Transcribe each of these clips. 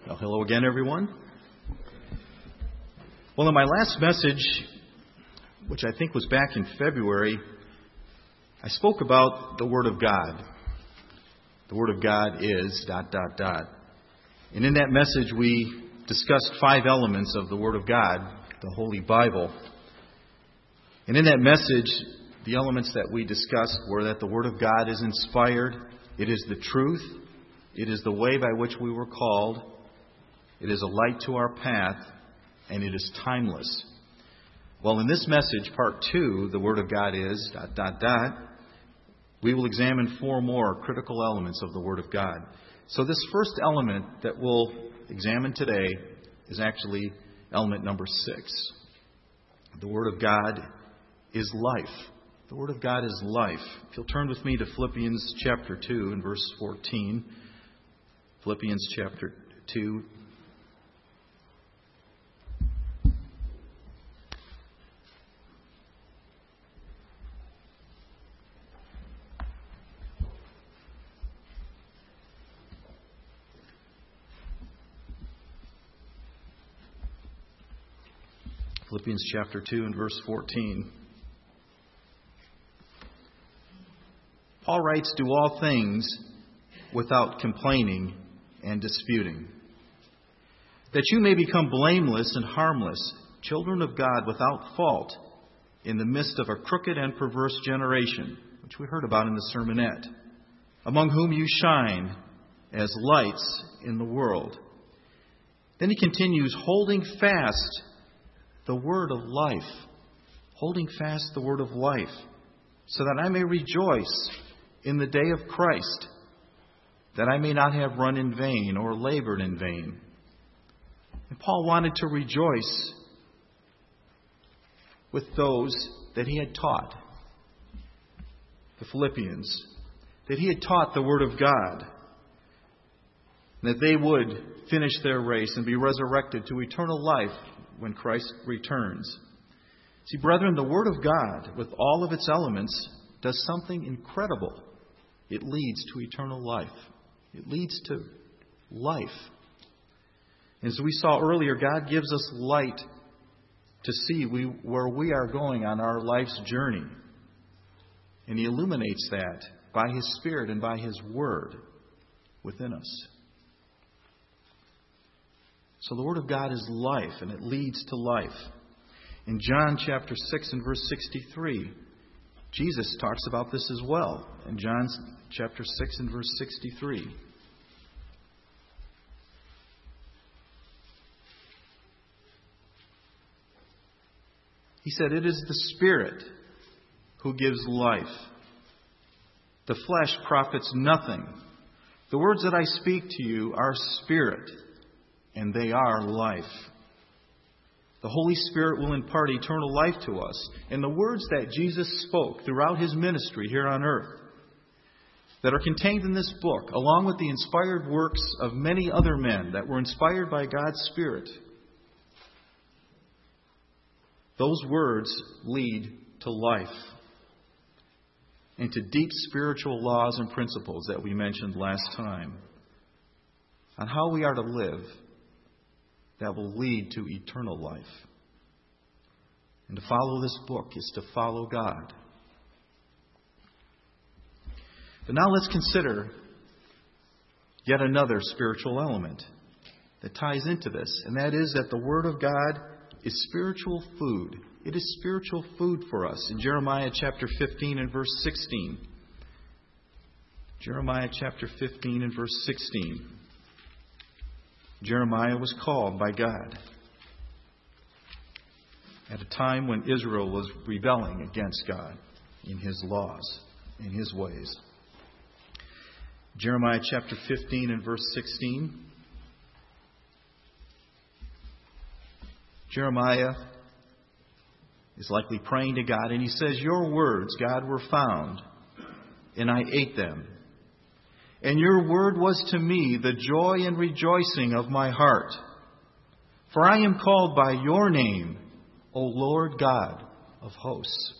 Well, hello again, everyone. Well, in my last message, which I think was back in February, I spoke about the Word of God. The Word of God is ... And in that message, we discussed 5 elements of the Word of God, the Holy Bible. And in that message, the elements that we discussed were that the Word of God is inspired, it is the truth, it is the way by which we were called, it is a light to our path, and it is timeless. Well, in this message, part 2, the Word of God is ... we will examine 4 more critical elements of the Word of God. So this first element that we'll examine today is actually element number 6. The Word of God is life. The Word of God is life. If you'll turn with me to Philippians chapter 2 and verse 14. Philippians chapter 2. Philippians chapter 2 and verse 14. Paul writes, "Do all things without complaining and disputing, that you may become blameless and harmless, children of God without fault, in the midst of a crooked and perverse generation," which we heard about in the sermonette, "among whom you shine as lights in the world." Then he continues, holding fast the word of life, holding fast the word of life, so that I may rejoice in the day of Christ, that I may not have run in vain or labored in vain. And Paul wanted to rejoice with those that he had taught, the Philippians, that he had taught the Word of God, and that they would finish their race and be resurrected to eternal life when Christ returns. See, brethren, the Word of God, with all of its elements, does something incredible. It leads to eternal life. It leads to life. As we saw earlier, God gives us light to see where we are going on our life's journey. And He illuminates that by His Spirit and by His Word within us. So the Word of God is life, and it leads to life. In John chapter 6 and verse 63, Jesus talks about this as well. In John chapter 6 and verse 63. He said, "It is the Spirit who gives life. The flesh profits nothing. The words that I speak to you are spirit, and they are life." The Holy Spirit will impart eternal life to us. And the words that Jesus spoke throughout His ministry here on earth, that are contained in this book, along with the inspired works of many other men that were inspired by God's Spirit, those words lead to life and to deep spiritual laws and principles that we mentioned last time on how we are to live that will lead to eternal life. And to follow this book is to follow God. But now let's consider yet another spiritual element that ties into this, and that is that the Word of God is spiritual food. It is spiritual food for us. In Jeremiah chapter 15 and verse 16. Jeremiah chapter 15 and verse 16. Jeremiah was called by God at a time when Israel was rebelling against God in His laws, in His ways. Jeremiah chapter 15 and verse 16. Jeremiah is likely praying to God, and he says, "Your words, God, were found, and I ate them. And your word was to me the joy and rejoicing of my heart. For I am called by your name, O Lord God of hosts."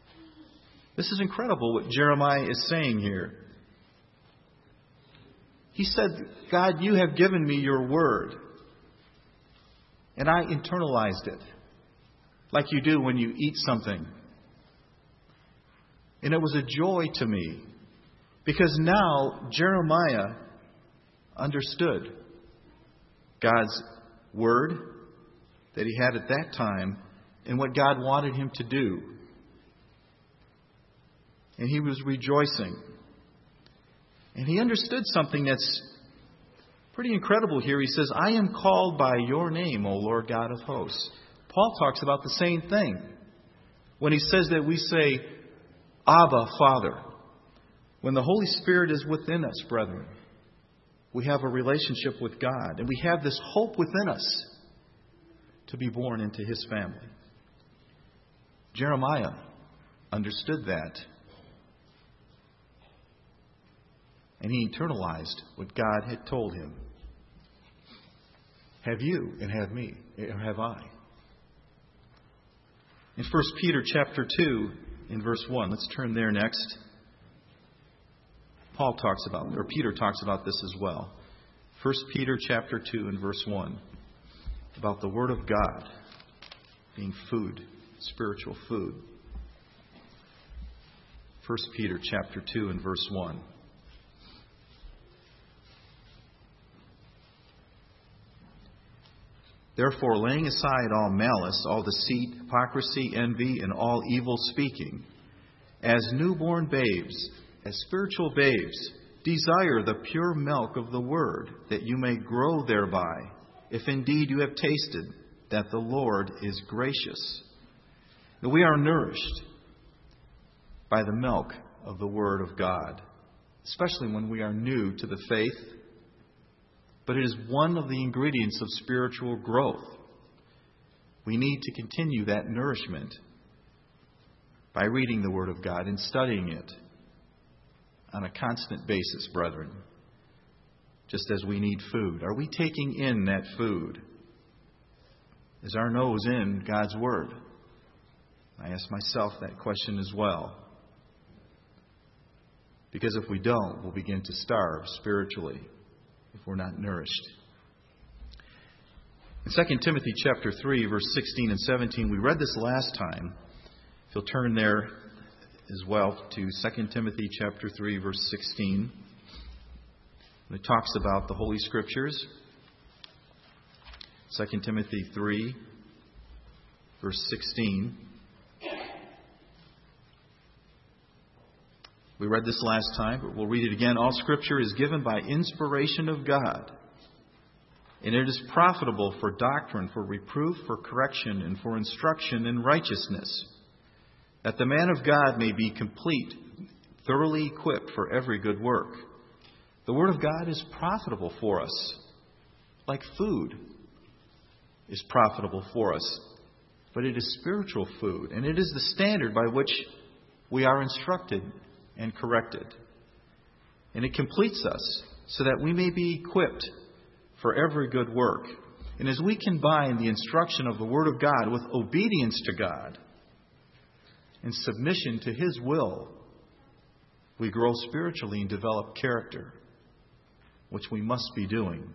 This is incredible what Jeremiah is saying here. He said, God, you have given me your word. And I internalized it, like you do when you eat something. And it was a joy to me, because now Jeremiah understood God's word that he had at that time and what God wanted him to do. And he was rejoicing. And he understood something that's pretty incredible here. He says, I am called by your name, O Lord God of hosts. Paul talks about the same thing when he says that we say, Abba, Father. When the Holy Spirit is within us, brethren, we have a relationship with God. And we have this hope within us to be born into His family. Jeremiah understood that. And he internalized what God had told him. Have you and have me, or have I? In 1 Peter chapter 2, in verse 1, let's turn there next. Peter talks about this as well. 1 Peter chapter 2 and verse 1, about the Word of God being food, spiritual food. 1 Peter chapter 2 and verse 1. Therefore, laying aside all malice, all deceit, hypocrisy, envy, and all evil speaking, as newborn babes, as spiritual babes, desire the pure milk of the Word, that you may grow thereby, if indeed you have tasted that the Lord is gracious. That we are nourished by the milk of the Word of God, especially when we are new to the faith. But it is one of the ingredients of spiritual growth. We need to continue that nourishment by reading the Word of God and studying it on a constant basis, brethren. Just as we need food. Are we taking in that food? Is our nose in God's Word? I ask myself that question as well. Because if we don't, we'll begin to starve spiritually if we're not nourished. In 2 Timothy chapter 3, verse 16 and 17, we read this last time. If you'll turn there as well to 2 Timothy chapter 3, verse 16. It talks about the Holy Scriptures. 2 Timothy 3, verse 16. We read this last time, but we'll read it again. All Scripture is given by inspiration of God, and it is profitable for doctrine, for reproof, for correction, and for instruction in righteousness, that the man of God may be complete, thoroughly equipped for every good work. The Word of God is profitable for us, like food is profitable for us. But it is spiritual food, and it is the standard by which we are instructed and corrected. And it completes us so that we may be equipped for every good work. And as we combine the instruction of the Word of God with obedience to God and submission to His will, we grow spiritually and develop character, which we must be doing.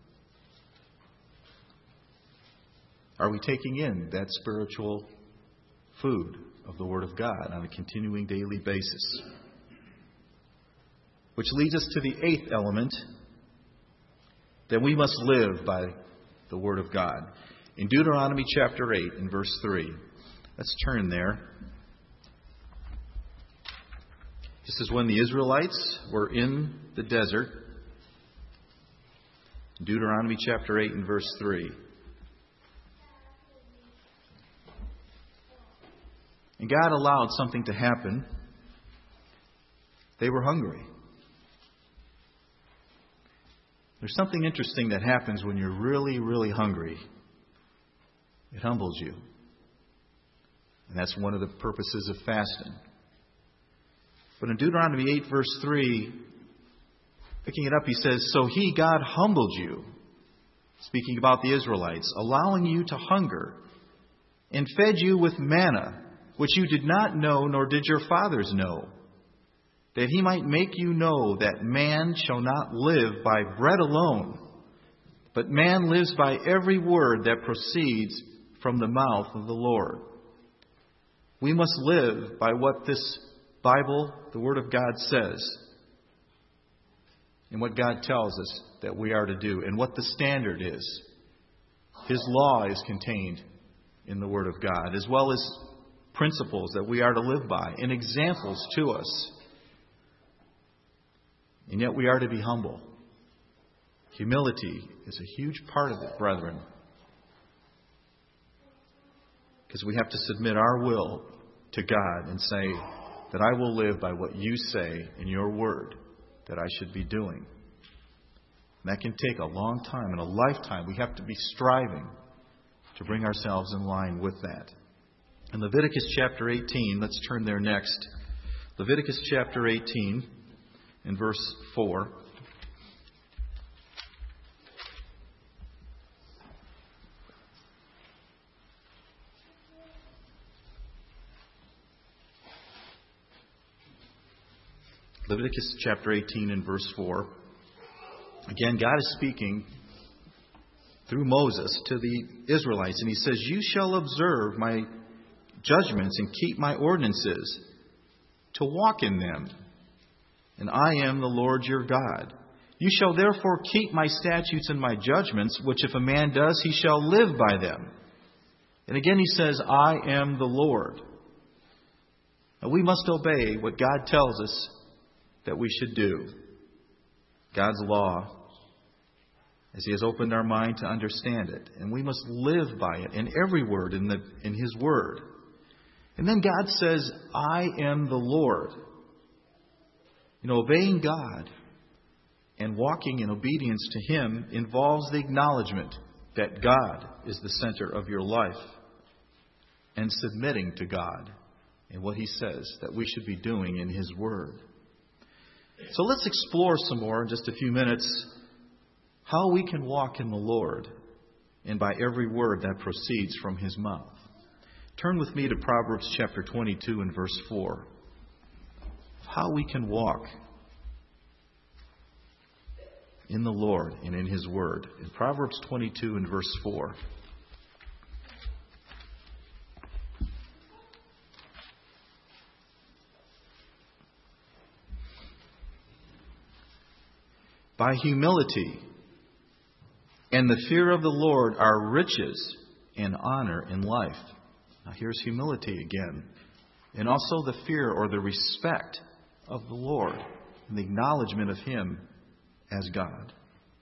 Are we taking in that spiritual food of the Word of God on a continuing daily basis? Which leads us to the eighth element, that we must live by the Word of God. In Deuteronomy chapter 8 and verse 3. Let's turn there. This is when the Israelites were in the desert. Deuteronomy chapter 8 and verse 3. And God allowed something to happen. They were hungry. There's something interesting that happens when you're really, really hungry. It humbles you. And that's one of the purposes of fasting. But in Deuteronomy 8, verse 3, picking it up, he says, So He, God, humbled you, speaking about the Israelites, allowing you to hunger, and fed you with manna, which you did not know, nor did your fathers know, that He might make you know that man shall not live by bread alone, but man lives by every word that proceeds from the mouth of the Lord. We must live by what this Bible, the Word of God, says, and what God tells us that we are to do, and what the standard is. His law is contained in the Word of God, as well as principles that we are to live by, and examples to us. And yet we are to be humble. Humility is a huge part of it, brethren. Because we have to submit our will to God and say that I will live by what you say in your word that I should be doing. And that can take a long time and a lifetime. We have to be striving to bring ourselves in line with that. In Leviticus chapter 18, let's turn there next. Leviticus chapter 18 in verse 4. Leviticus chapter 18 and verse 4. Again, God is speaking through Moses to the Israelites, and He says, "You shall observe my judgments and keep my ordinances, to walk in them. And I am the Lord your God. You shall therefore keep my statutes and my judgments, which if a man does, he shall live by them." And again He says, "I am the Lord." Now we must obey what God tells us that we should do. God's law, as He has opened our mind to understand it. And we must live by it in every word in His Word. And then God says, "I am the Lord." You know, obeying God and walking in obedience to Him involves the acknowledgement that God is the center of your life, and submitting to God and what He says that we should be doing in His Word. So let's explore some more in just a few minutes how we can walk in the Lord and by every word that proceeds from His mouth. Turn with me to Proverbs chapter 22 and verse 4. How we can walk in the Lord and in His Word. In Proverbs 22 and verse 4. By humility and the fear of the Lord are riches and honor in life. Now here's humility again. And also the fear or the respect of the Lord and the acknowledgement of Him as God.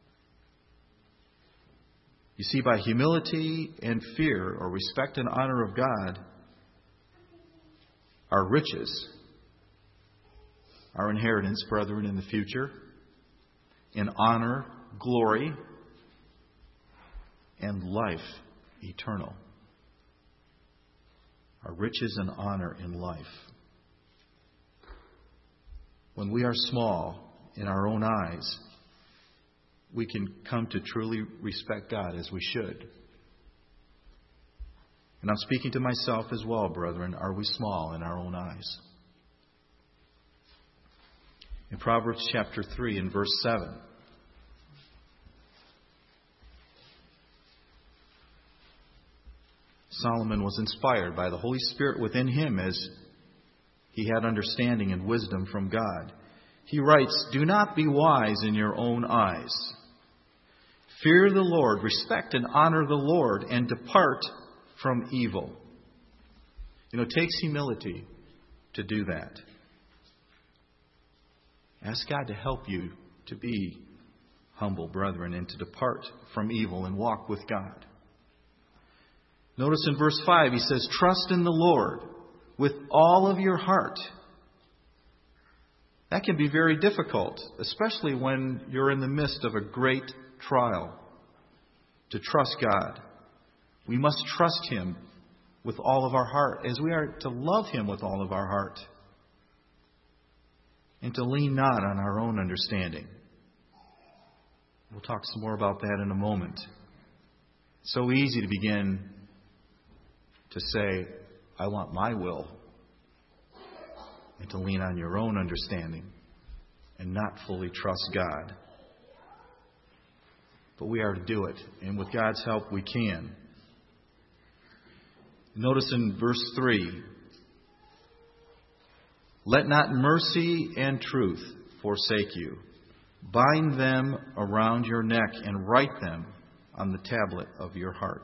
You see, by humility and fear or respect and honor of God are riches, our inheritance, brethren, in the future, in honor, glory, and life eternal. Our riches and honor in life. When we are small in our own eyes, we can come to truly respect God as we should. And I'm speaking to myself as well, brethren. Are we small in our own eyes? In Proverbs chapter 3 and verse 7. Solomon was inspired by the Holy Spirit within him as he had understanding and wisdom from God. He writes, "Do not be wise in your own eyes. Fear the Lord, respect and honor the Lord, and depart from evil." You know, it takes humility to do that. Ask God to help you to be humble, brethren, and to depart from evil and walk with God. Notice in verse 5, He says, "Trust in the Lord with all of your heart." That can be very difficult, especially when you're in the midst of a great trial. To trust God. We must trust Him with all of our heart, as we are to love Him with all of our heart. And to lean not on our own understanding. We'll talk some more about that in a moment. It's so easy to begin to say, "I want my will." and to lean on your own understanding and not fully trust God. But we are to do it, and with God's help we can. Notice in verse 3, let not mercy and truth forsake you. Bind them around your neck and write them on the tablet of your heart.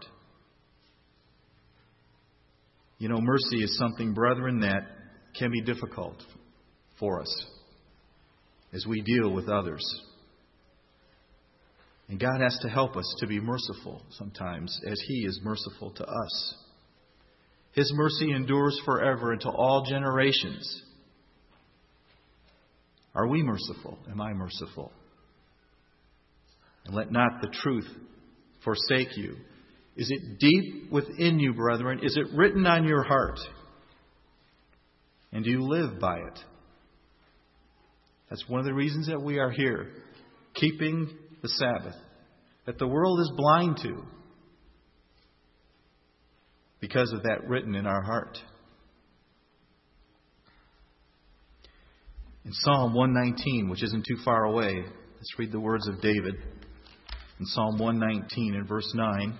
You know, mercy is something, brethren, that can be difficult for us as we deal with others. And God has to help us to be merciful sometimes as He is merciful to us. His mercy endures forever into all generations. Are we merciful? Am I merciful? And let not the truth forsake you. Is it deep within you, brethren? Is it written on your heart? And do you live by it? That's one of the reasons that we are here, keeping the Sabbath, that the world is blind to, because of that written in our heart. In Psalm 119, which isn't too far away, let's read the words of David. In Psalm 119 and verse 9.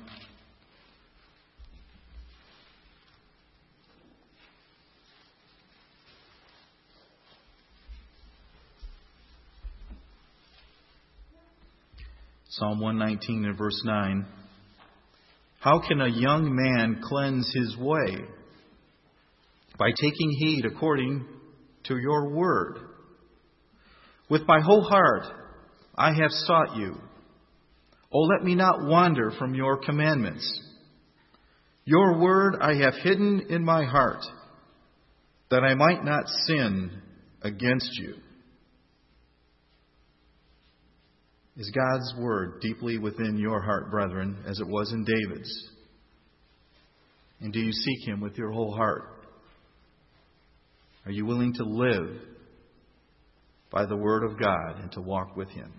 Psalm 119 and verse 9. How can a young man cleanse his way? By taking heed according to your word. With my whole heart I have sought you. Oh, let me not wander from your commandments. Your word I have hidden in my heart, that I might not sin against you. Is God's word deeply within your heart, brethren, as it was in David's? And do you seek Him with your whole heart? Are you willing to live by the word of God and to walk with Him?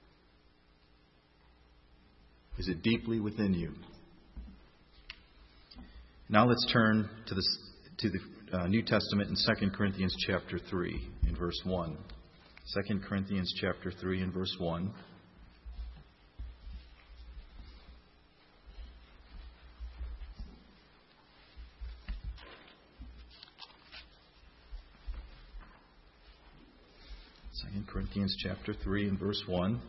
Is it deeply within you? Now let's turn to the New Testament in 2 Corinthians chapter 3 in verse 1. 2 Corinthians chapter 3 and verse 1. Corinthians chapter 3 and verse 1.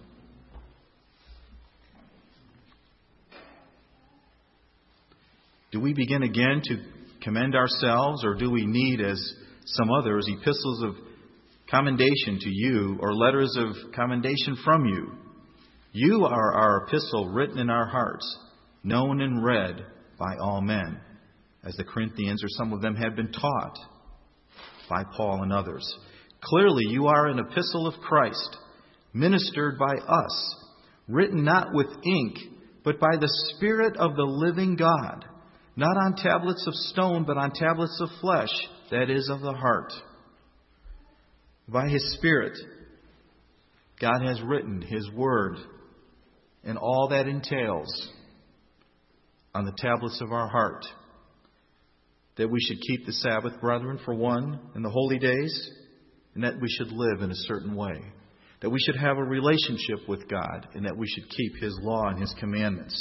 Do we begin again to commend ourselves, or do we need, as some others, epistles of commendation to you, or letters of commendation from you? You are our epistle written in our hearts, known and read by all men, as the Corinthians, or some of them, had been taught by Paul and others. Clearly, you are an epistle of Christ, ministered by us, written not with ink, but by the Spirit of the living God, not on tablets of stone, but on tablets of flesh, that is, of the heart. By His Spirit, God has written His Word and all that entails on the tablets of our heart, that we should keep the Sabbath, brethren, for one, in the holy days, and that we should live in a certain way, that we should have a relationship with God, and that we should keep His law and His commandments.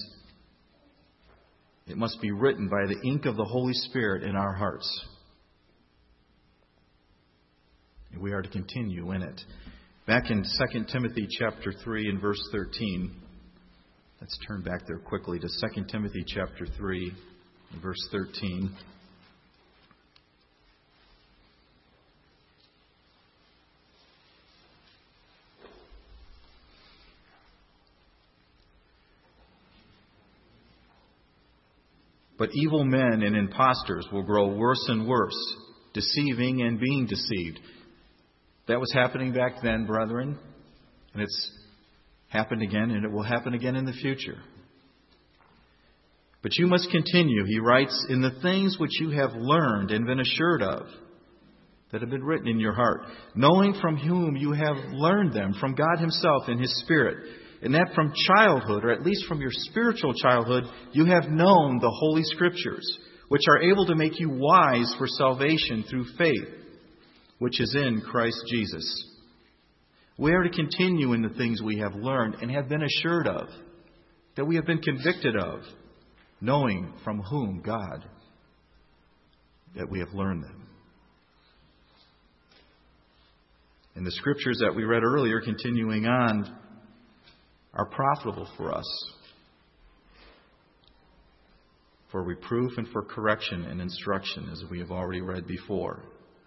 It must be written by the ink of the Holy Spirit in our hearts. And we are to continue in it. Back in 2 Timothy chapter 3 and verse 13, let's turn back there quickly to 2 Timothy chapter 3 and verse 13. But evil men and impostors will grow worse and worse, deceiving and being deceived. That was happening back then, brethren, and it's happened again, and it will happen again in the future. But you must continue, he writes, in the things which you have learned and been assured of, that have been written in your heart, knowing from whom you have learned them, from God Himself in His Spirit, and that from childhood, or at least from your spiritual childhood, you have known the Holy Scriptures, which are able to make you wise for salvation through faith, which is in Christ Jesus. We are to continue in the things we have learned and have been assured of, that we have been convicted of, knowing from whom, God, that we have learned them. And the scriptures that we read earlier, continuing on, are profitable for us, for reproof and for correction and instruction, as we have already read before,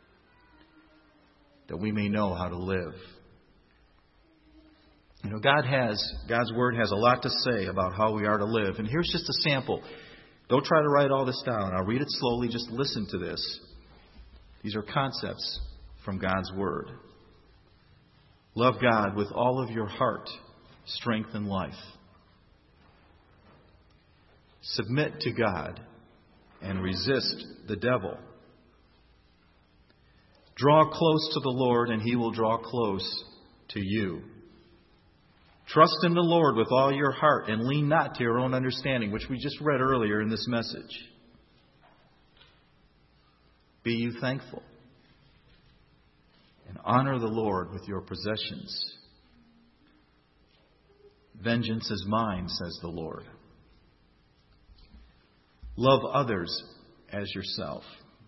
that we may know how to live. You know, God's Word has a lot to say about how we are to live. And here's just a sample. Don't try to write all this down. I'll read it slowly. Just listen to this. These are concepts from God's Word. Love God with all of your heart, strength, and life. Submit to God and resist the devil. Draw close to the Lord and He will draw close to you. Trust in the Lord with all your heart and lean not to your own understanding, which we just read earlier in this message. Be you thankful and honor the Lord with your possessions. Vengeance is mine, says the Lord. Love others as yourself.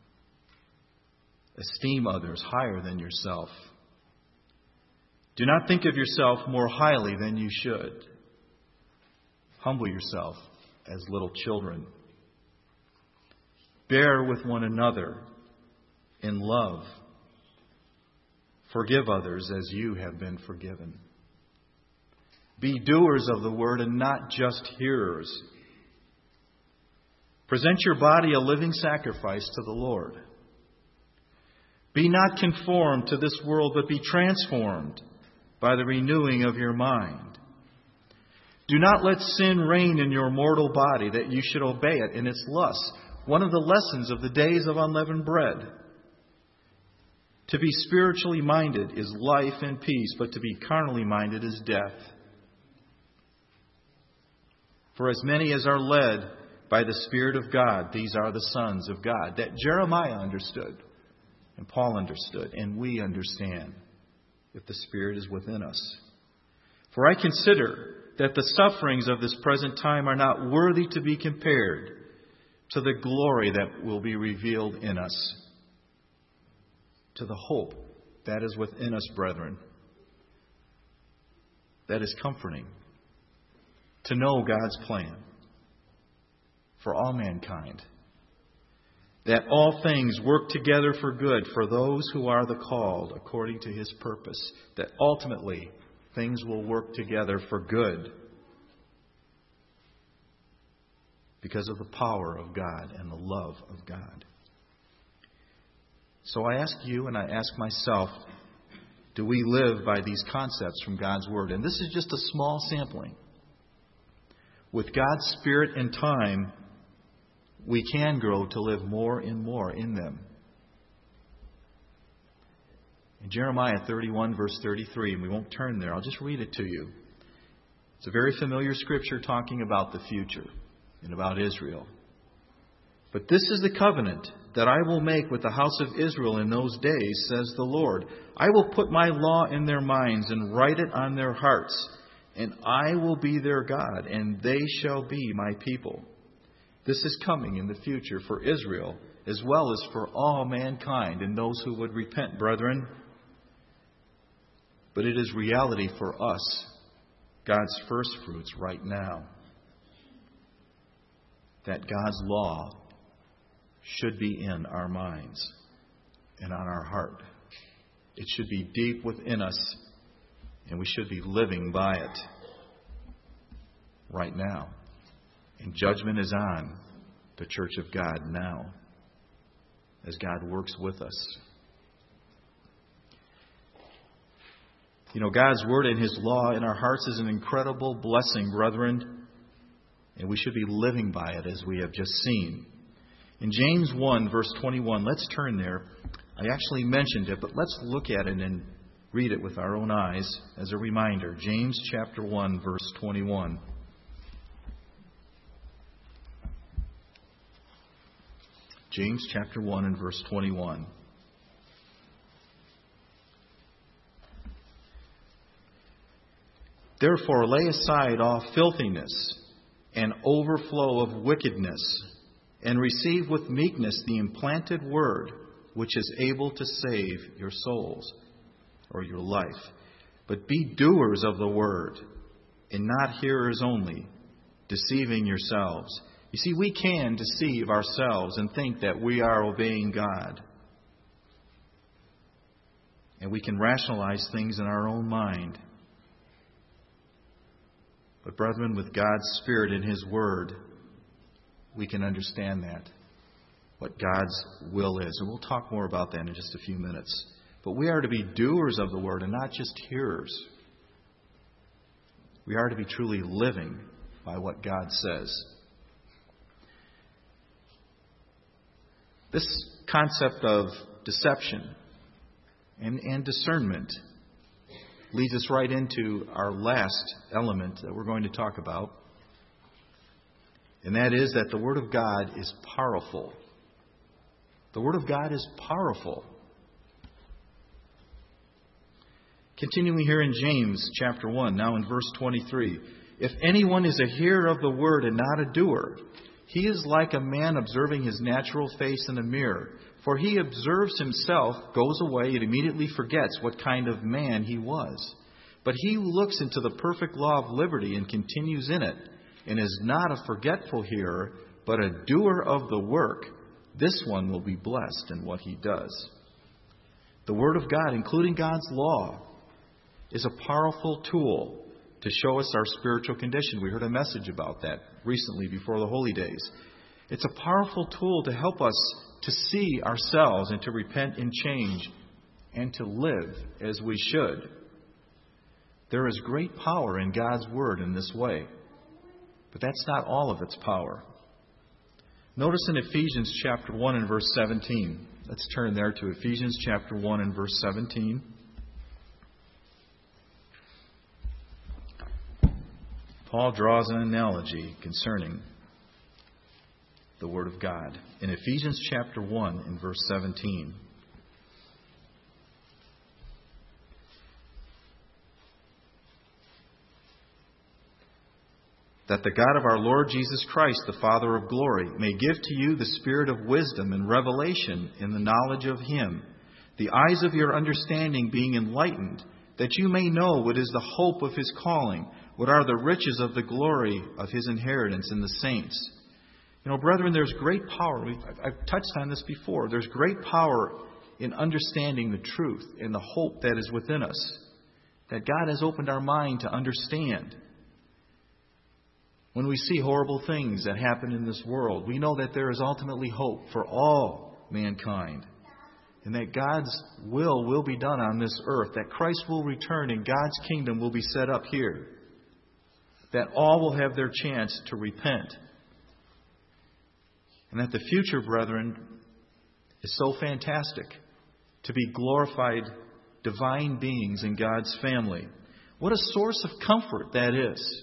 Esteem others higher than yourself. Do not think of yourself more highly than you should. Humble yourself as little children. Bear with one another in love. Forgive others as you have been forgiven. Be doers of the word and not just hearers. Present your body a living sacrifice to the Lord. Be not conformed to this world, but be transformed by the renewing of your mind. Do not let sin reign in your mortal body, that you should obey it in its lusts. One of the lessons of the days of unleavened bread. To be spiritually minded is life and peace, but to be carnally minded is death. For as many as are led by the Spirit of God, these are the sons of God. That Jeremiah understood, and Paul understood, and we understand, if the Spirit is within us. For I consider that the sufferings of this present time are not worthy to be compared to the glory that will be revealed in us. To the hope that is within us, brethren. That is comforting. To know God's plan for all mankind. That all things work together for good for those who are the called according to His purpose. That ultimately things will work together for good because of the power of God and the love of God. So I ask you and I ask myself, do we live by these concepts from God's Word? And this is just a small sampling. With God's Spirit and time, we can grow to live more and more in them. In Jeremiah 31, verse 33, and we won't turn there, I'll just read it to you. It's a very familiar scripture talking about the future and about Israel. But this is the covenant that I will make with the house of Israel in those days, says the Lord. I will put my law in their minds and write it on their hearts, and I will be their God, and they shall be my people. This is coming in the future for Israel as well as for all mankind and those who would repent, brethren. But it is reality for us, God's first fruits right now. That God's law should be in our minds and on our heart. It should be deep within us, and we should be living by it right now. And judgment is on the church of God now as God works with us. You know, God's Word and His law in our hearts is an incredible blessing, brethren. And we should be living by it as we have just seen. In James 1, verse 21, let's turn there. I actually mentioned it, but let's look at it and read it with our own eyes as a reminder. James chapter 1, verse 21. James chapter 1 and verse 21. Therefore lay aside all filthiness and overflow of wickedness, and receive with meekness the implanted word, which is able to save your souls, or your life. But be doers of the word, and not hearers only, deceiving yourselves. You see, we can deceive ourselves and think that we are obeying God. And we can rationalize things in our own mind. But brethren, with God's Spirit in His Word, we can understand that, what God's will is. And we'll talk more about that in just a few minutes. But we are to be doers of the Word and not just hearers. We are to be truly living by what God says. This concept of deception and discernment leads us right into our last element that we're going to talk about. And that is that the Word of God is powerful. The Word of God is powerful. Continuing here in James chapter 1, now in verse 23. If anyone is a hearer of the Word and not a doer, he is like a man observing his natural face in a mirror. For he observes himself, goes away, and immediately forgets what kind of man he was. But he who looks into the perfect law of liberty and continues in it, and is not a forgetful hearer, but a doer of the work, this one will be blessed in what he does. The Word of God, including God's law, is a powerful tool to show us our spiritual condition. We heard a message about that recently before the Holy Days. It's a powerful tool to help us to see ourselves and to repent and change and to live as we should. There is great power in God's Word in this way. But that's not all of its power. Notice in Ephesians chapter 1 and verse 17. Let's turn there to Ephesians chapter 1 and verse 17. Paul draws an analogy concerning the Word of God. In Ephesians chapter 1 and verse 17. That the God of our Lord Jesus Christ, the Father of glory, may give to you the spirit of wisdom and revelation in the knowledge of Him, the eyes of your understanding being enlightened, that you may know what is the hope of His calling, what are the riches of the glory of His inheritance in the saints. You know, brethren, there's great power. I've touched on this before. There's great power in understanding the truth and the hope that is within us, that God has opened our mind to understand. When we see horrible things that happen in this world, we know that there is ultimately hope for all mankind, and that God's will be done on this earth, that Christ will return and God's kingdom will be set up here, that all will have their chance to repent, and that the future, brethren, is so fantastic to be glorified divine beings in God's family. What a source of comfort that is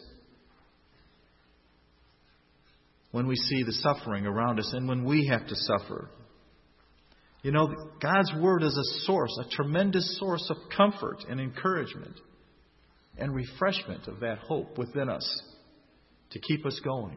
when we see the suffering around us and when we have to suffer. You know, God's Word is a source, a tremendous source of comfort and encouragement and refreshment of that hope within us to keep us going.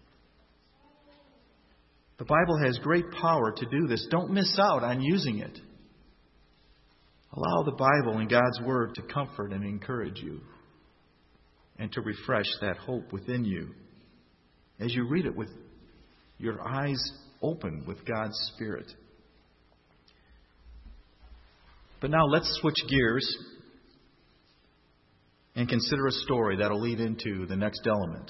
The Bible has great power to do this. Don't miss out on using it. Allow the Bible and God's Word to comfort and encourage you and to refresh that hope within you as you read it with your eyes open with God's Spirit. But now let's switch gears and consider a story that will lead into the next element.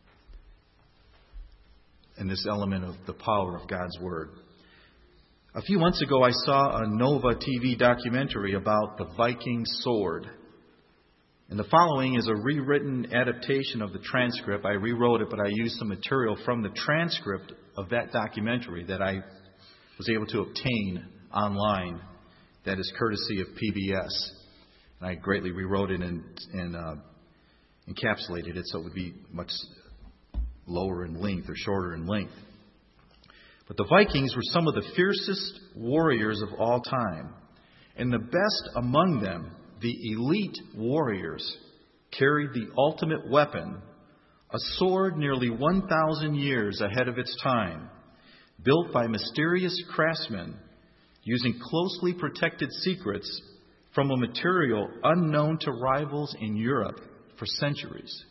And this element of the power of God's Word. A few months ago, I saw a Nova TV documentary about the Viking sword. And the following is a rewritten adaptation of the transcript. I rewrote it, but I used some material from the transcript of that documentary that I was able to obtain online. That is courtesy of PBS. And I greatly rewrote it and encapsulated it so it would be much lower in length or shorter in length. But the Vikings were some of the fiercest warriors of all time. And the best among them, the elite warriors, carried the ultimate weapon, a sword nearly 1,000 years ahead of its time, built by mysterious craftsmen using closely protected secrets from a material unknown to rivals in Europe for centuries.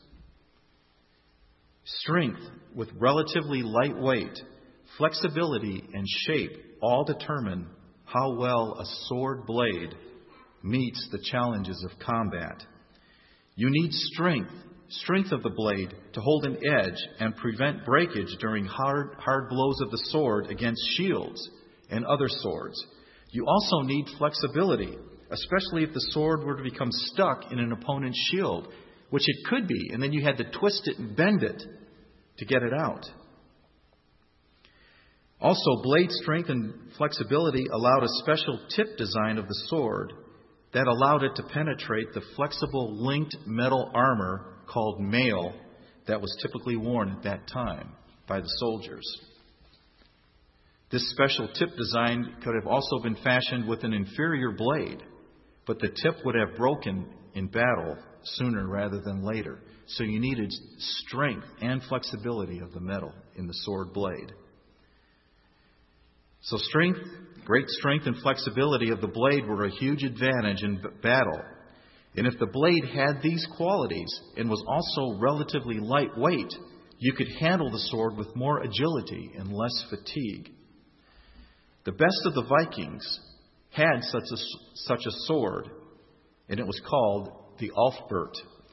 Strength with relatively light weight, flexibility, and shape all determine how well a sword blade meets the challenges of combat. You need strength of the blade to hold an edge and prevent breakage during hard blows of the sword against shields and other swords. You also need flexibility, especially if the sword were to become stuck in an opponent's shield, which it could be, and then you had to twist it and bend it to get it out. Also, blade strength and flexibility allowed a special tip design of the sword that allowed it to penetrate the flexible linked metal armor called mail that was typically worn at that time by the soldiers. This special tip design could have also been fashioned with an inferior blade, but the tip would have broken in battle sooner rather than later. So you needed strength and flexibility of the metal in the sword blade. So great strength and flexibility of the blade were a huge advantage in battle. And if the blade had these qualities and was also relatively lightweight, you could handle the sword with more agility and less fatigue. The best of the Vikings had such a sword, and it was called the Ulfbert.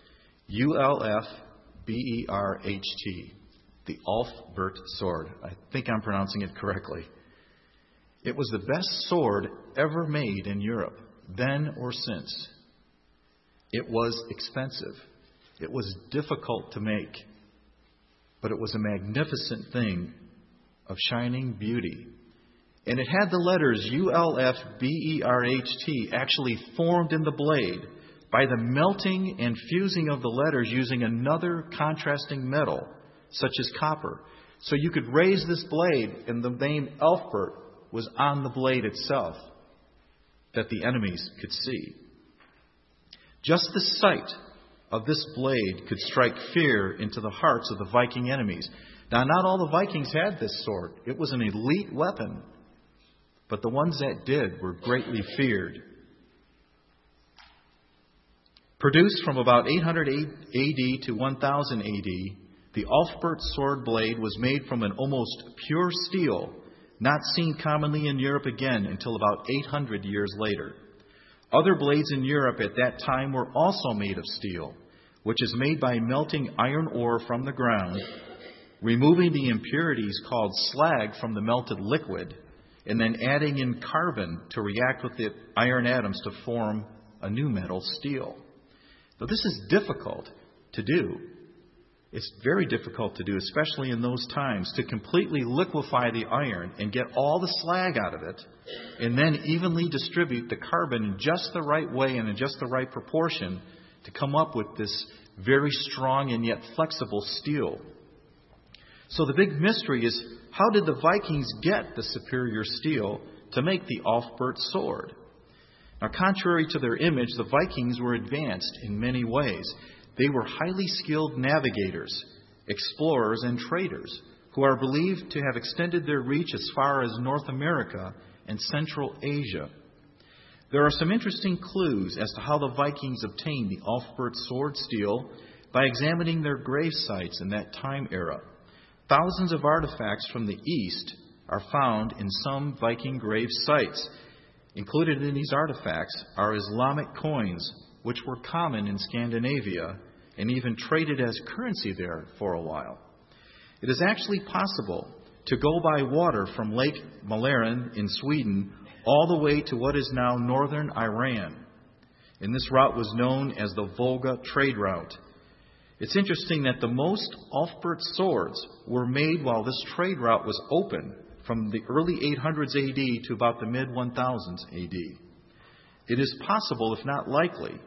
U-L-F-B-E-R-H-T. The Ulfbert sword. I think I'm pronouncing it correctly. It was the best sword ever made in Europe, then or since. It was expensive. It was difficult to make. But it was a magnificent thing of shining beauty. And it had the letters U-L-F-B-E-R-H-T actually formed in the blade by the melting and fusing of the letters using another contrasting metal, such as copper. So you could raise this blade, and the name Ulfbert was on the blade itself that the enemies could see. Just the sight of this blade could strike fear into the hearts of the Viking enemies. Now, not all the Vikings had this sword. It was an elite weapon, but the ones that did were greatly feared. Produced from about 800 AD to 1000 AD, the Ulfbert sword blade was made from an almost pure steel, not seen commonly in Europe again until about 800 years later. Other blades in Europe at that time were also made of steel, which is made by melting iron ore from the ground, removing the impurities called slag from the melted liquid, and then adding in carbon to react with the iron atoms to form a new metal, steel. Now, this is difficult to do. It's very difficult to do, especially in those times, to completely liquefy the iron and get all the slag out of it, and then evenly distribute the carbon in just the right way and in just the right proportion to come up with this very strong and yet flexible steel. So the big mystery is, how did the Vikings get the superior steel to make the Ulfbert sword? Now, contrary to their image, the Vikings were advanced in many ways. They were highly skilled navigators, explorers, and traders who are believed to have extended their reach as far as North America and Central Asia. There are some interesting clues as to how the Vikings obtained the Ulfbert sword steel by examining their grave sites in that time era. Thousands of artifacts from the East are found in some Viking grave sites. Included in these artifacts are Islamic coins, which were common in Scandinavia and even traded as currency there for a while. It is actually possible to go by water from Lake Mälaren in Sweden all the way to what is now northern Iran. And this route was known as the Volga trade route. It's interesting that the most Ulfbert swords were made while this trade route was open from the early 800s AD to about the mid-1000s AD. It is possible, if not likely,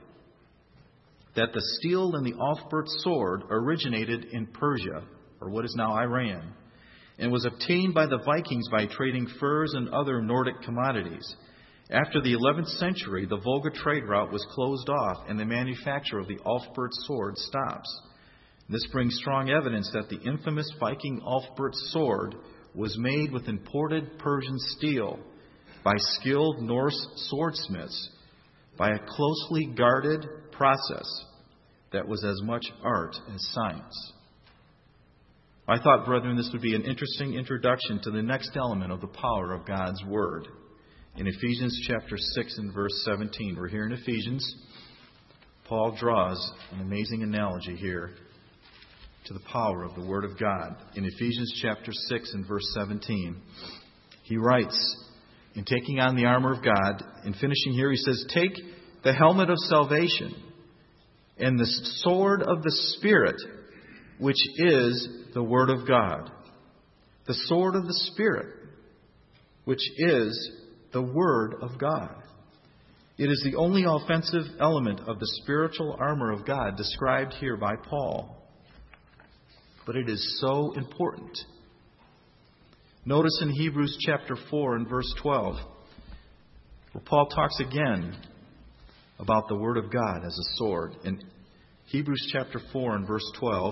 that the steel in the Ulfbert sword originated in Persia, or what is now Iran, and was obtained by the Vikings by trading furs and other Nordic commodities. After the 11th century, the Volga trade route was closed off and the manufacture of the Ulfbert sword stops. This brings strong evidence that the infamous Viking Ulfbert sword was made with imported Persian steel by skilled Norse swordsmiths by a closely guarded process that was as much art as science. I thought, brethren, this would be an interesting introduction to the next element of the power of God's Word. In Ephesians chapter 6 and verse 17, we're here in Ephesians. Paul draws an amazing analogy here to the power of the Word of God. In Ephesians chapter 6 and verse 17, he writes, in taking on the armor of God, in finishing here, he says, take the helmet of salvation and the sword of the Spirit, which is the Word of God. The sword of the Spirit, which is the Word of God. It is the only offensive element of the spiritual armor of God described here by Paul. But it is so important. Notice in Hebrews chapter 4 and verse 12, where Paul talks again about the Word of God as a sword. In Hebrews chapter 4 and verse 12,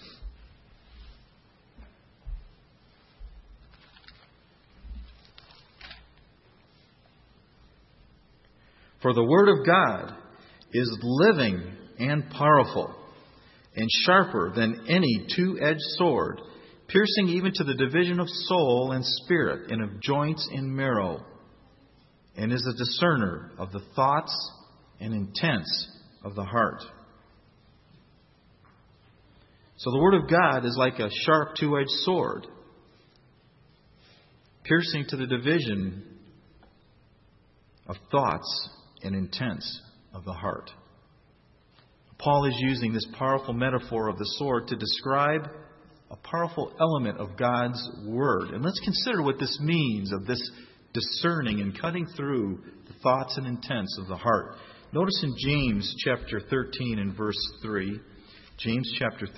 for the Word of God is living and powerful, and sharper than any two-edged sword, piercing even to the division of soul and spirit, and of joints and marrow, and is a discerner of the thoughts and intents of the heart. So the Word of God is like a sharp two-edged sword, piercing to the division of thoughts and intents of the heart. Paul is using this powerful metaphor of the sword to describe a powerful element of God's Word. And let's consider what this means, of this discerning and cutting through the thoughts and intents of the heart. Notice in James chapter 13 and verse 3, James chapter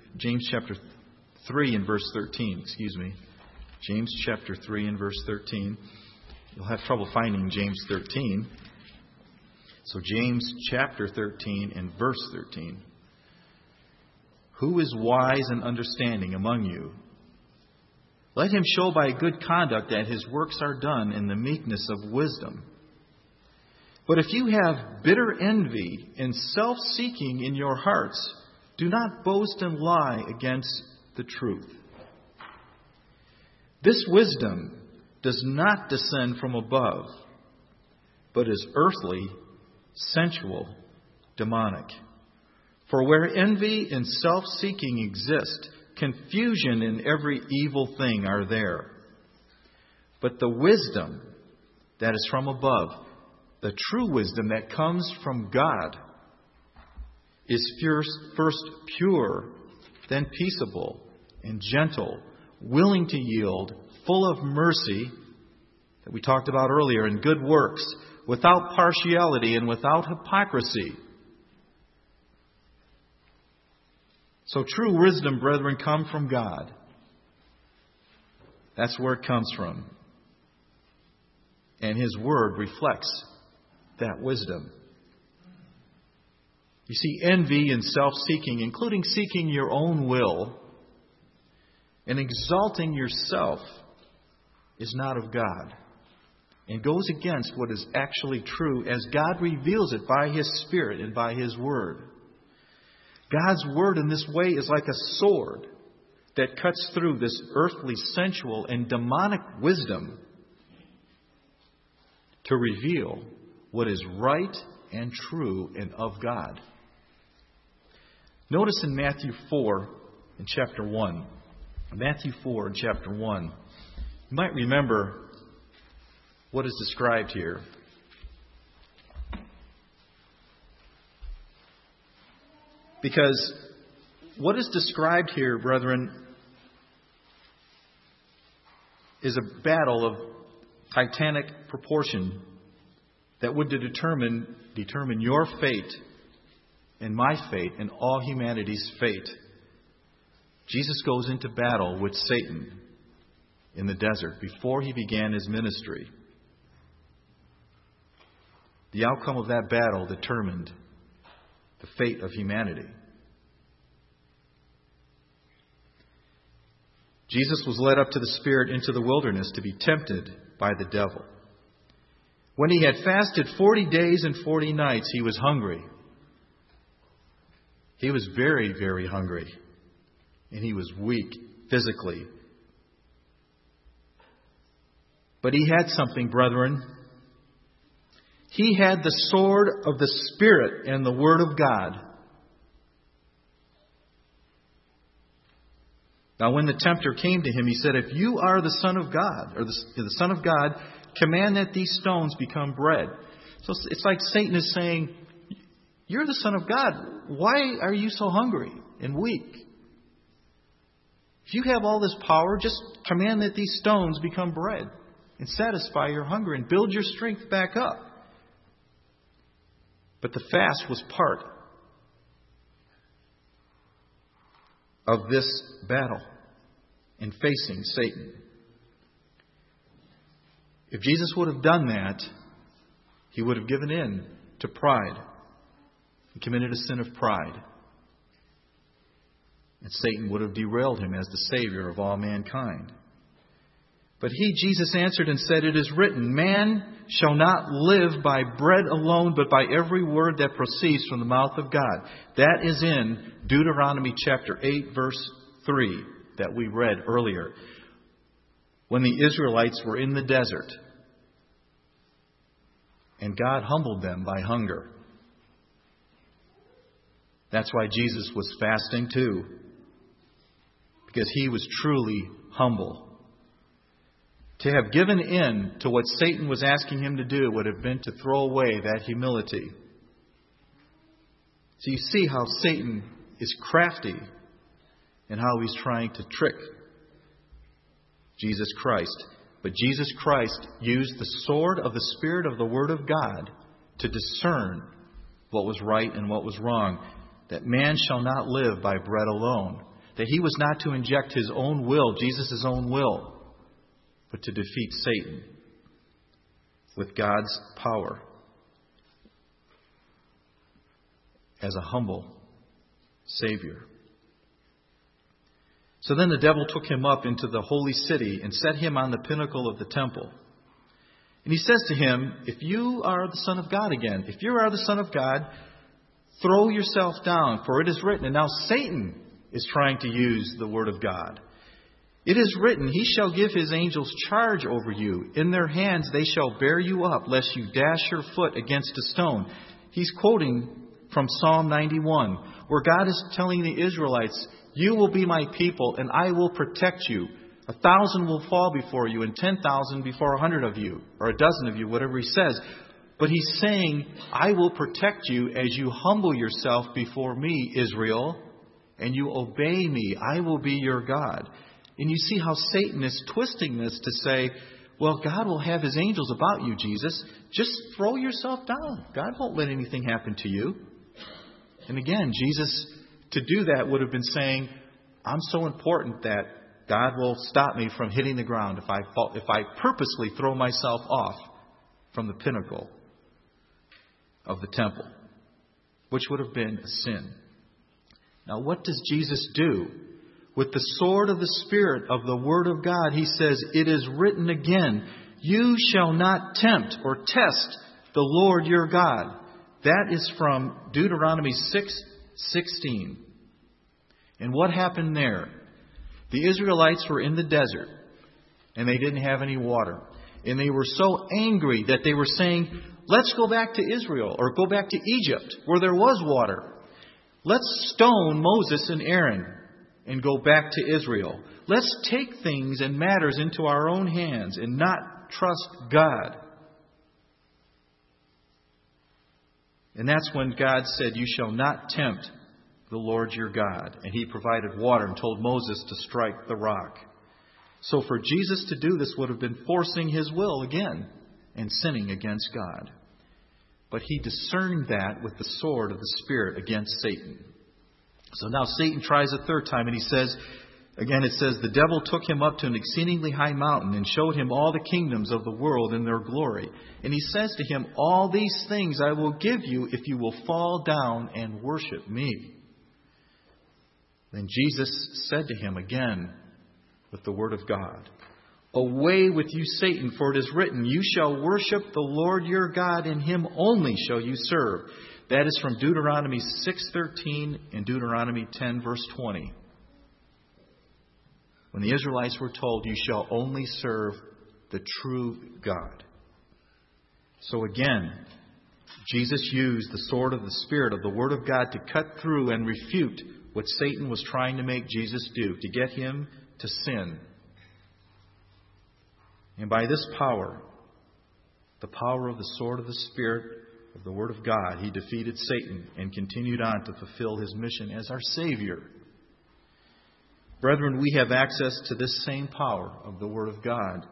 3 and verse 13, James chapter 3 and verse 13. You'll have trouble finding James 13. So James chapter 13 and verse 13. Who is wise and understanding among you? Let him show by good conduct that his works are done in the meekness of wisdom. But if you have bitter envy and self-seeking in your hearts, do not boast and lie against the truth. This wisdom does not descend from above, but is earthly, sensual, demonic. For where envy and self-seeking exist, confusion and every evil thing are there. But the wisdom that is from above, the true wisdom that comes from God, is first pure, then peaceable and gentle, willing to yield, full of mercy, that we talked about earlier, and good works, without partiality and without hypocrisy. So true wisdom, brethren, comes from God. That's where it comes from. And His Word reflects that wisdom. You see, envy and self-seeking, including seeking your own will and exalting yourself, is not of God, and goes against what is actually true as God reveals it by His Spirit and by His Word. God's Word in this way is like a sword that cuts through this earthly, sensual, and demonic wisdom to reveal what is right and true and of God. Notice in Matthew 4 in chapter 1. Matthew 4 in chapter 1. You might remember what is described here. Because what is described here, brethren, is a battle of titanic proportion that would determine your fate and my fate and all humanity's fate. Jesus goes into battle with Satan in the desert before He began His ministry. The outcome of that battle determined the fate of humanity. Jesus was led up to the Spirit into the wilderness to be tempted by the devil. When he had fasted 40 days and 40 nights, he was hungry. He was very, very hungry. And he was weak physically. But he had something, brethren. He had the sword of the Spirit and the Word of God. Now when the tempter came to him, he said, "If you are the Son of God, or the Son of God, command that these stones become bread." So it's like Satan is saying, "You're the Son of God. Why are you so hungry and weak? If you have all this power, just command that these stones become bread and satisfy your hunger and build your strength back up." But the fast was part of this battle in facing Satan. If Jesus would have done that, he would have given in to pride. He committed a sin of pride. And Satan would have derailed him as the Savior of all mankind. But he, Jesus, answered and said, "It is written, man shall not live by bread alone, but by every word that proceeds from the mouth of God." That is in Deuteronomy chapter 8, verse 3 that we read earlier. When the Israelites were in the desert and God humbled them by hunger. That's why Jesus was fasting too. Because he was truly humble. To have given in to what Satan was asking him to do would have been to throw away that humility. So you see how Satan is crafty and how he's trying to trick Jesus Christ. But Jesus Christ used the sword of the Spirit of the Word of God to discern what was right and what was wrong. That man shall not live by bread alone. That he was not to inject his own will, Jesus' own will, but to defeat Satan with God's power as a humble Savior. So then the devil took him up into the holy city and set him on the pinnacle of the temple. And he says to him, "If you are the Son of God again, if you are the Son of God, throw yourself down, for it is written." And now Satan is trying to use the Word of God. "It is written, he shall give his angels charge over you. In their hands they shall bear you up, lest you dash your foot against a stone." He's quoting from Psalm 91, where God is telling the Israelites, "You will be my people, and I will protect you. 1,000 will fall before you, and 10,000 before 100 of you, or a dozen of you," whatever he says. But he's saying, "I will protect you as you humble yourself before me, Israel, and you obey me. I will be your God." And you see how Satan is twisting this to say, "Well, God will have his angels about you, Jesus. Just throw yourself down. God won't let anything happen to you." And again, Jesus, to do that, would have been saying, "I'm so important that God will stop me from hitting the ground if I purposely throw myself off from the pinnacle of the temple," which would have been a sin. Now, what does Jesus do? With the sword of the Spirit of the Word of God, he says, "It is written again, you shall not tempt or test the Lord your God." That is from Deuteronomy 6:16. And what happened there? The Israelites were in the desert, and they didn't have any water. And they were so angry that they were saying, "Let's go back to Israel, or go back to Egypt, where there was water. Let's stone Moses and Aaron and go back to Israel. Let's take things and matters into our own hands and not trust God." And that's when God said, "You shall not tempt the Lord your God." And he provided water and told Moses to strike the rock. So for Jesus to do this would have been forcing his will again and sinning against God. But he discerned that with the sword of the Spirit against Satan. So now Satan tries a third time and he says, Again, it says, the devil took him up to an exceedingly high mountain and showed him all the kingdoms of the world and their glory. And he says to him, all these things I will give you if you will fall down and worship me. Then Jesus said to him again with the word of God, away with you, Satan, for it is written, you shall worship the Lord your God, and him only shall you serve. That is from Deuteronomy 6:13 and Deuteronomy 10, verse 20. When the Israelites were told, you shall only serve the true God. So again, Jesus used the sword of the Spirit of the Word of God to cut through and refute what Satan was trying to make Jesus do, to get him to sin. And by this power, the power of the sword of the Spirit of the Word of God, he defeated Satan and continued on to fulfill his mission as our Savior. Brethren, we have access to this same power of the Word of God.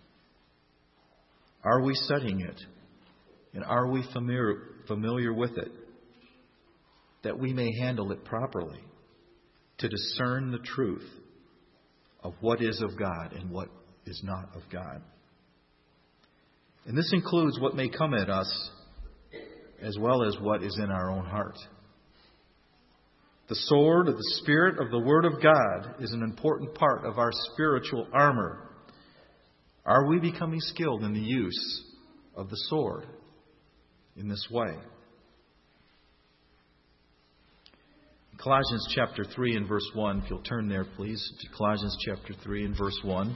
Are we studying it? And are we familiar with it? That we may handle it properly, to discern the truth of what is of God and what is not of God. And this includes what may come at us as well as what is in our own heart. The sword of the Spirit of the Word of God is an important part of our spiritual armor. Are we becoming skilled in the use of the sword in this way? Colossians chapter 3 and verse 1, if you'll turn there please, to Colossians chapter 3 and verse 1.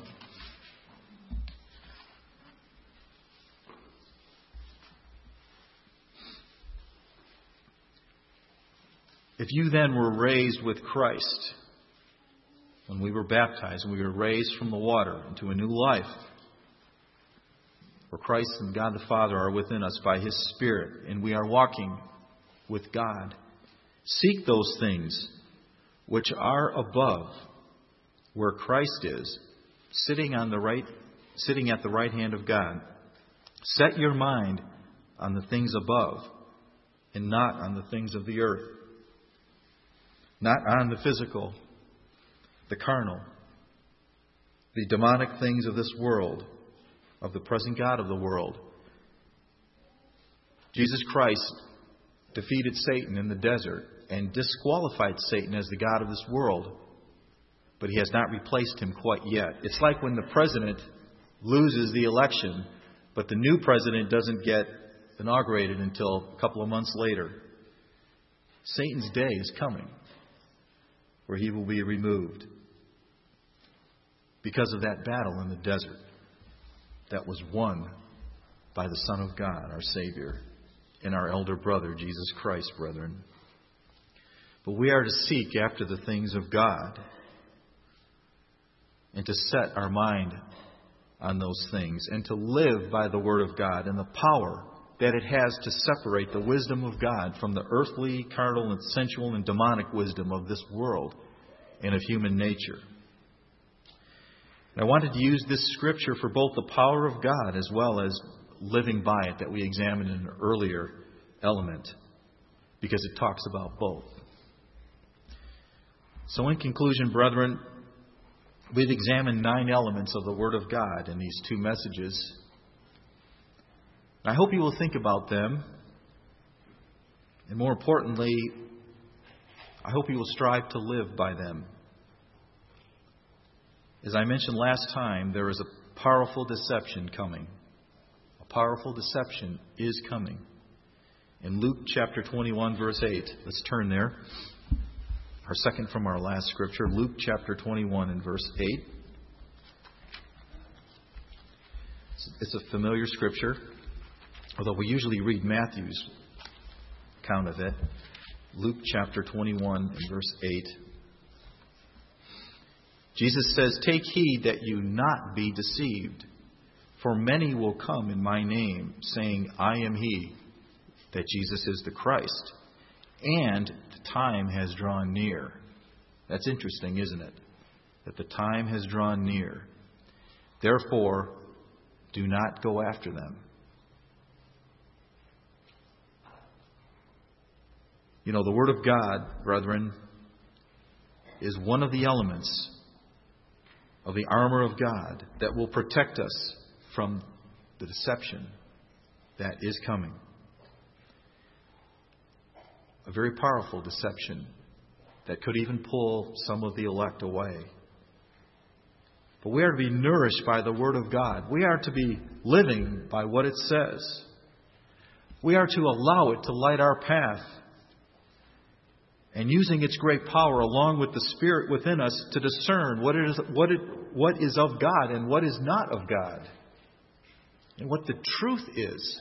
If you then were raised with Christ, when we were baptized and we were raised from the water into a new life, where Christ and God the Father are within us by His Spirit, and we are walking with God, seek those things which are above, where Christ is, sitting at the right hand of God. Set your mind on the things above, and not on the things of the earth. Not on the physical, the carnal, the demonic things of this world, of the present God of the world. Jesus Christ defeated Satan in the desert and disqualified Satan as the god of this world, but He has not replaced him quite yet. It's like when the president loses the election, but the new president doesn't get inaugurated until a couple of months later. Satan's day is coming, where he will be removed because of that battle in the desert that was won by the Son of God, our Savior, and our elder brother, Jesus Christ, brethren. But we are to seek after the things of God and to set our mind on those things and to live by the Word of God and the power that it has to separate the wisdom of God from the earthly, carnal, and sensual and demonic wisdom of this world and of human nature. And I wanted to use this scripture for both the power of God as well as living by it that we examined in an earlier element, because it talks about both. So in conclusion, brethren, we've examined 9 elements of the Word of God in these 2 messages. I hope you will think about them. And more importantly, I hope you will strive to live by them. As I mentioned last time, there is a powerful deception coming. A powerful deception is coming. In Luke chapter 21, verse 8, let's turn there. Our second from our last scripture, Luke chapter 21 and verse 8. It's a familiar scripture, although we usually read Matthew's account of it. Luke chapter 21 and verse 8. Jesus says, "Take heed that you not be deceived, for many will come in my name, saying, I am he," that Jesus is the Christ, "and the time has drawn near." That's interesting, isn't it? That the time has drawn near. "Therefore, do not go after them." You know, the Word of God, brethren, is one of the elements of the armor of God that will protect us from the deception that is coming. A very powerful deception that could even pull some of the elect away. But we are to be nourished by the Word of God. We are to be living by what it says. We are to allow it to light our path, and using its great power along with the Spirit within us to discern what is of God and what is not of God, and what the truth is.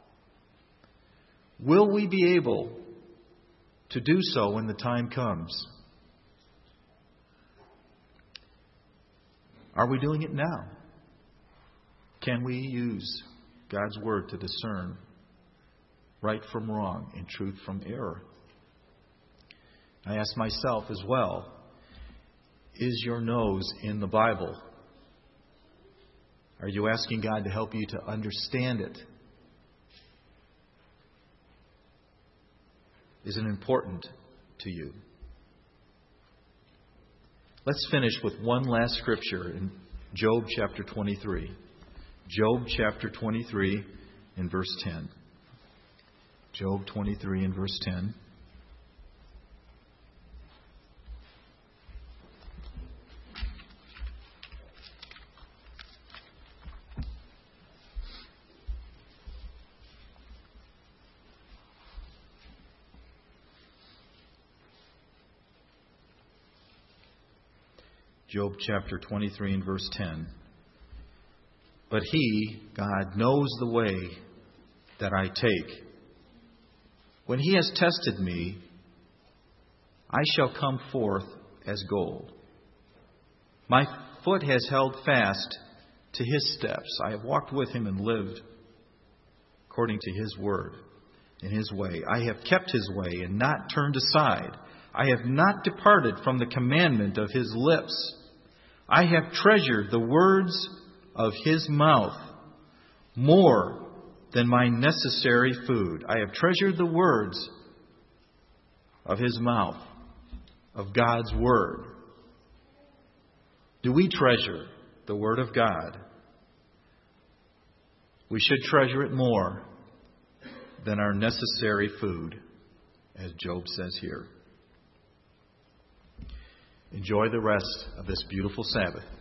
Will we be able to do so when the time comes? Are we doing it now? Can we use God's Word to discern right from wrong and truth from error? I ask myself as well, is your nose in the Bible? Are you asking God to help you to understand it? Is it important to you? Let's finish with one last scripture in Job chapter 23. Job chapter 23 and verse 10. Job 23 and verse 10. Job chapter 23 and verse 10. But He, God, knows the way that I take. When He has tested me, I shall come forth as gold. My foot has held fast to His steps. I have walked with Him and lived according to His word in His way. I have kept His way and not turned aside. I have not departed from the commandment of His lips. I have treasured the words of His mouth more than my necessary food. I have treasured the words of His mouth, of God's Word. Do we treasure the Word of God? We should treasure it more than our necessary food, as Job says here. Enjoy the rest of this beautiful Sabbath.